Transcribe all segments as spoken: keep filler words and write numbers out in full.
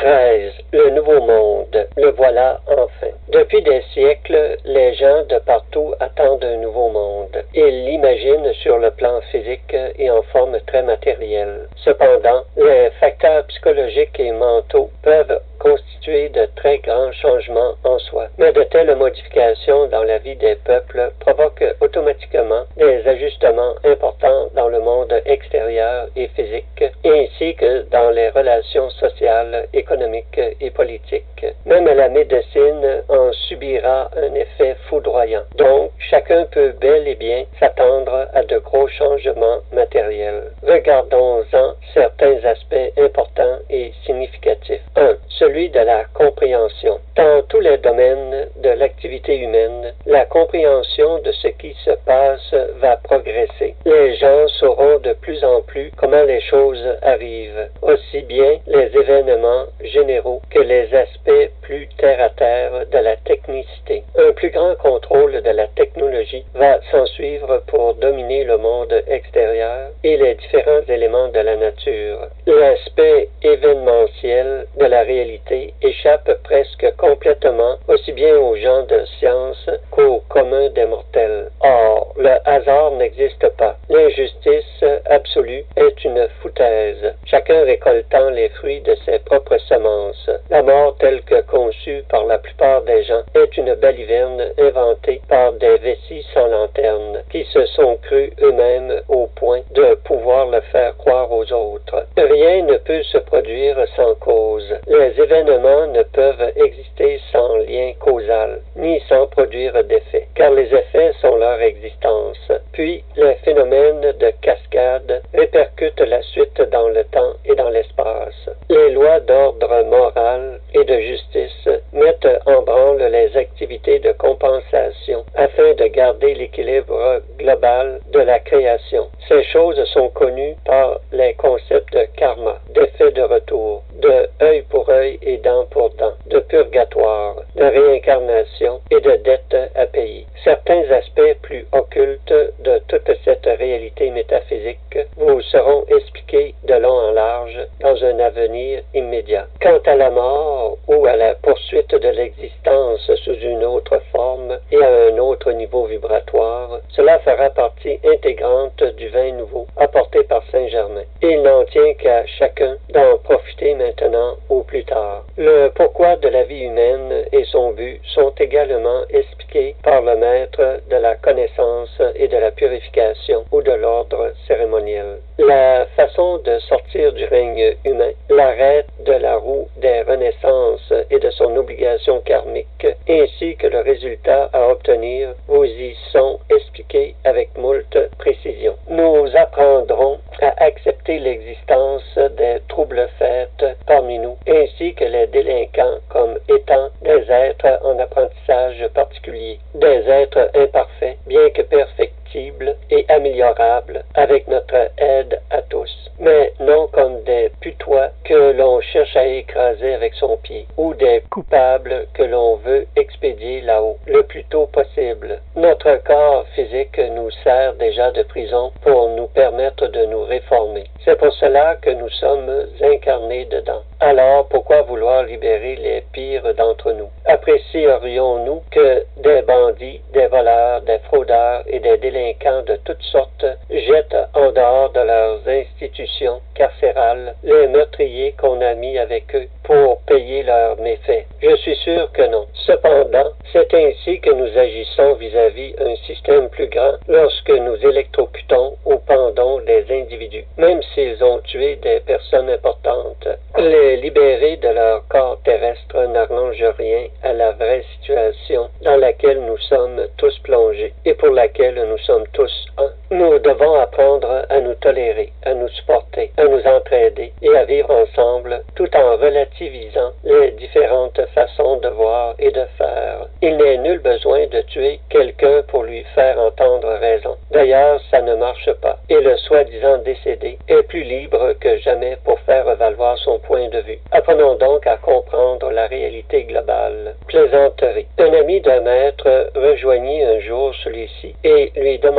treize. Le nouveau monde. Le voilà enfin. Depuis des siècles, les gens de partout attendent un nouveau monde. Ils l'imaginent sur le plan physique et en forme très matérielle. Cependant, les facteurs psychologiques et mentaux peuvent constituer de très grands changements en soi. Mais de telles modifications dans la vie des peuples provoquent automatiquement des ajustements importants dans le monde extérieur et physique, ainsi que dans les relations sociales, économiques et politiques. Même la médecine en subira un effet foudroyant. Donc, chacun peut bel et bien s'attendre à de gros changements matériels. Regardons-en certains aspects importants et significatifs. un. Celui de la compréhension. Dans tous les domaines de l'activité humaine, la compréhension de ce qui se passe va progresser. Les gens sauront de plus en plus comment les choses arrivent, aussi bien les événements généraux que les aspects plus terre-à-terre de la technicité. Un plus grand contrôle de la technologie va s'ensuivre pour dominer le monde extérieur et les différents éléments de la nature. L'aspect événementiel de la réalité échappe presque complètement aussi bien aux gens de science qu'au commun des mortels. Or, le hasard n'existe pas. L'injustice absolue est une foutaise, chacun récoltant les fruits de ses propres semences. La mort telle que conçue par la plupart des gens est une baliverne inventée par des vessies sans lanterne, qui se sont crus eux-mêmes au point de pouvoir le faire croire aux autres. Rien ne peut se produire sans cause. Les événements ne peuvent exister sans lien causal, ni sans produire d'effets, car les effets sont leur existence. Puis, les phénomènes de cascade répercutent la suite dans le temps et dans l'espace. Les lois d'ordre moral et de justice mettent en branle les activités de compensation afin de garder l'équilibre global de la création. Ces choses sont connues par les concepts de karma, d'effet de retour, de œil pour œil et dent pour dent, de purgatoire, de réincarnation et de dette à payer. Certains aspects plus occultes de toute cette réalité métaphysique vous seront expliqués de long en large dans un avenir immédiat. Quant à la mort ou à la poursuite de l'existence sous une autre forme et à un autre niveau vibratoire, cela fera partie intégrante du vin nouveau apporté par Saint-Germain. Il n'en tient qu'à chacun d'en profiter maintenant ou plus tard. Le pourquoi de la vie humaine et son but sont également expliqués par le maître de la connaissance et de la purification ou de l'ordre cérémoniel. La façon de sortir du règne humain, l'arrêt de la roue des renaissances et de son obligation karmique, ainsi que le résultat à obtenir, vous y sont expliqués avec moult précision. Nous apprendrons à accepter l'existence des troubles faits parmi nous, ainsi que les délinquants comme étant des êtres en apprentissage particulier, des êtres imparfaits, bien que perfectibles et améliorables, avec notre aide à tous, mais non comme des putois que l'on cherche à écraser avec son pied, ou des coupables que l'on veut expédier là-haut, le plus tôt possible. Notre corps physique nous sert déjà de prison pour nous permettre de nous réformer. C'est pour cela que nous sommes incarnés dedans. Alors, pourquoi vouloir libérer les pires d'entre nous? Apprécierions-nous que des bandits, des voleurs, des fraudeurs et des délinquants de toutes sortes jettent en dehors de leurs institutions carcérales les meurtriers qu'on a mis avec eux pour payer leurs méfaits? Je suis sûr que non. Cependant, c'est ainsi que nous agissons vis-à-vis un système plus grand lorsque nous électrocutons ou pendons des individus, même s'ils ont tué des personnes importantes. Les libérer de leur corps terrestre n'arrange rien à la vraie situation dans laquelle nous sommes tous plongés et pour laquelle nous sommes tous un. Nous devons apprendre à nous tolérer, à nous supporter, à nous entraider et à vivre ensemble tout en relativisant les différentes façons de voir et de faire. Il n'est nul besoin de tuer quelqu'un pour lui faire entendre raison. D'ailleurs, ça ne marche pas. Et le soi-disant décédé est plus libre que jamais pour faire valoir son point de vue. Apprenons donc à comprendre la réalité globale. Plaisanterie. Un ami d'un maître rejoignit un jour celui-ci et lui demanda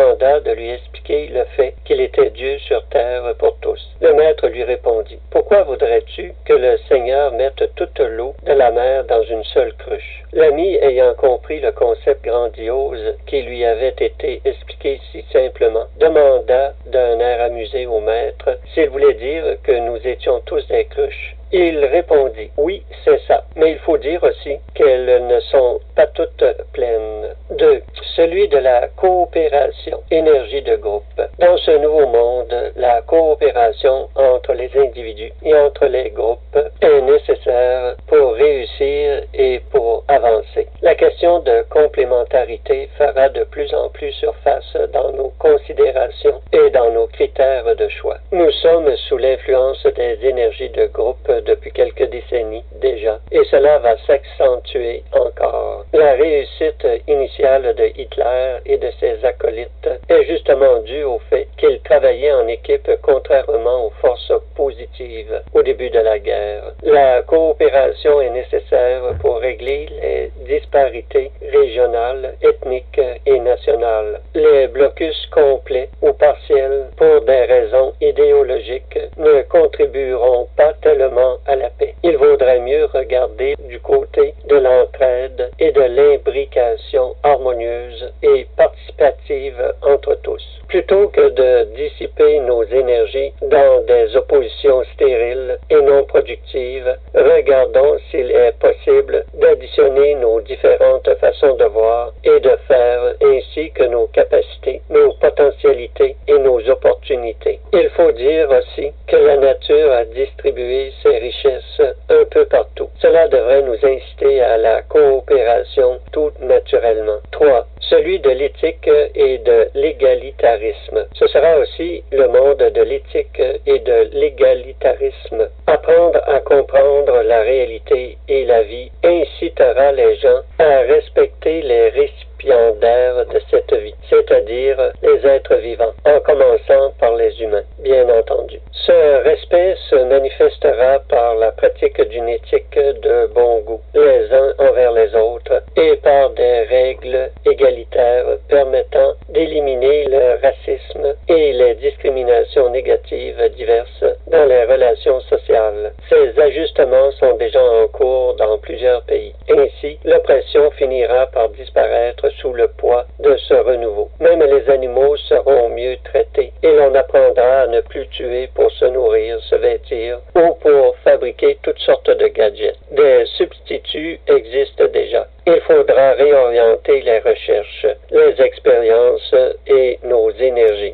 de lui expliquer le fait qu'il était Dieu sur terre pour tous. Le maître lui répondit, « Pourquoi voudrais-tu que le Seigneur mette toute l'eau de la mer dans une seule cruche? » L'ami, ayant compris le concept grandiose qui lui avait été expliqué si simplement, demanda d'un air amusé au maître s'il voulait dire que nous étions tous des cruches. Il répondit, « Oui, c'est ça, mais il faut dire aussi qu'elles ne sont pas toutes pleines. » deux. Celui de la coopération, énergie de groupe. Dans ce nouveau monde, la coopération entre les individus et entre les groupes est nécessaire pour réussir et pour avancer. La question de complémentarité fera de plus en plus surface dans nos considérations et dans nos critères de choix. Nous sommes sous l'influence des énergies de groupe depuis quelques décennies déjà, et cela va s'accentuer encore. La réussite initiale de Hitler et de ses acolytes est justement due au fait qu'ils travaillaient en équipe contrairement aux forces positives au début de la guerre. La coopération est nécessaire pour régler les disparités régionales, ethniques et nationales. Les blocus complets ou partiels pour des raisons idéologiques ne contribueront pas tellement à la paix. Il vaudrait mieux regarder du côté de l'entraide et de l'imbrication harmonieuse et participative entre tous. Plutôt que de dissiper nos énergies dans des oppositions stériles et non productives, regardons s'il est possible d'additionner nos différentes façons de voir et de faire ainsi que nos capacités, nos potentialités et nos opportunités. Il faut dire aussi que la nature a distribué ses richesses un peu partout. Cela devrait nous inciter à la coopération tout naturellement. trois. Celui de l'éthique et de l'égalitarisme. Ce sera aussi le monde de l'éthique et de l'égalitarisme. Apprendre à comprendre la réalité et la vie incitera les gens à respecter les récipiendaires de cette vie, c'est-à-dire les êtres vivants, en commençant par les humains, bien entendu. Ce respect se manifestera par la pratique d'une éthique de bon goût, les uns envers les autres, et par des règles égalitaires permettant d'éliminer le racisme et les discriminations négatives diverses dans les relations sociales. Ces ajustements sont déjà en cours dans plusieurs pays. Ainsi, l'oppression finira par disparaître sous le poids de ce renouveau. Même les animaux seront mieux traités et l'on apprendra à ne plus tuer pour se nourrir, se vêtir ou pour fabriquer toutes sortes de gadgets. Des substituts existent déjà. Il faudra réorienter les recherches, les expériences et nos énergies.